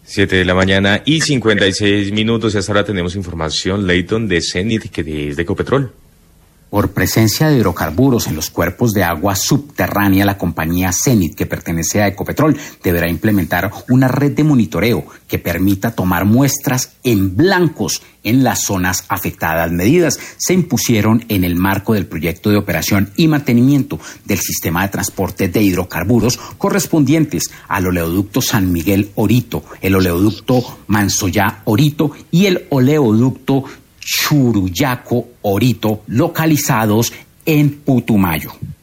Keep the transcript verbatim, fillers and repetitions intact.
Siete de la mañana y cincuenta y seis minutos. Y hasta ahora tenemos información, Leighton, de Cenit, que es de Ecopetrol. Por presencia de hidrocarburos en los cuerpos de agua subterránea, la compañía Cenit, que pertenece a Ecopetrol, deberá implementar una red de monitoreo que permita tomar muestras en blancos en las zonas afectadas. Medidas se impusieron en el marco del proyecto de operación y mantenimiento del sistema de transporte de hidrocarburos correspondientes al oleoducto San Miguel Orito, el oleoducto Mansoyá Orito y el oleoducto Churuyaco Orito, localizados en Putumayo.